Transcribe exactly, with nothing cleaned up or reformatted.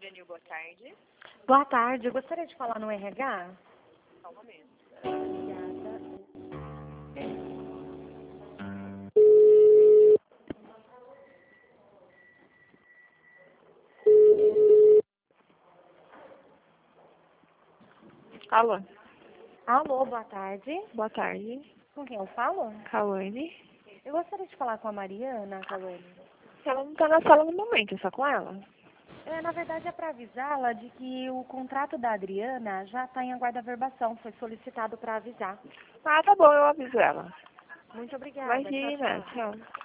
Juranil, boa tarde. Boa tarde, eu gostaria de falar no R H. Só um momento. Obrigada. Alô, Alô, boa tarde. boa tarde. Com quem eu falo? Cauane. Eu gostaria de falar com a Mariana, Cauane. Ela não tá na sala no momento, é só com ela. É, na verdade é para avisá-la de que o contrato da Adriana já está em aguarda-verbação, foi solicitado para avisar. Ah, tá bom, eu aviso ela. Muito obrigada. Tchau, Imagina, tchau. tchau.